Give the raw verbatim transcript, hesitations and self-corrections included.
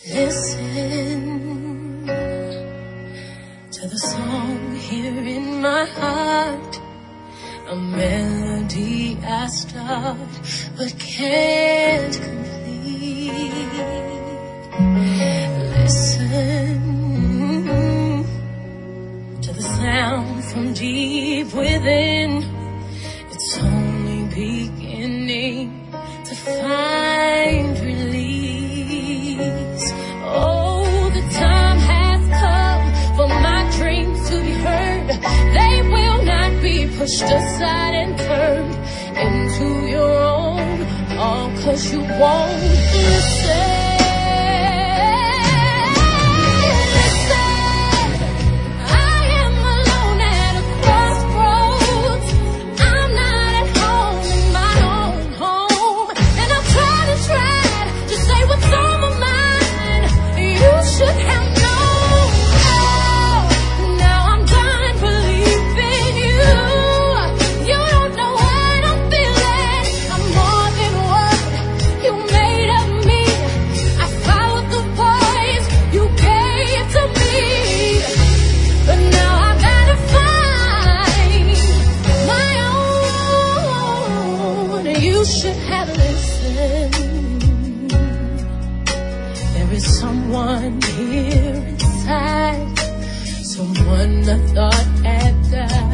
Listen to the song here in my heart, a melody I start but can't complete. Listen to the sound from deep within. It's only beginning to find release. Oh, the time has come for my dreams to be heard. They will not be pushed aside and turned into your own, all 'cause you won't listen. You should have listened. There is someone here inside, someone I thought had died.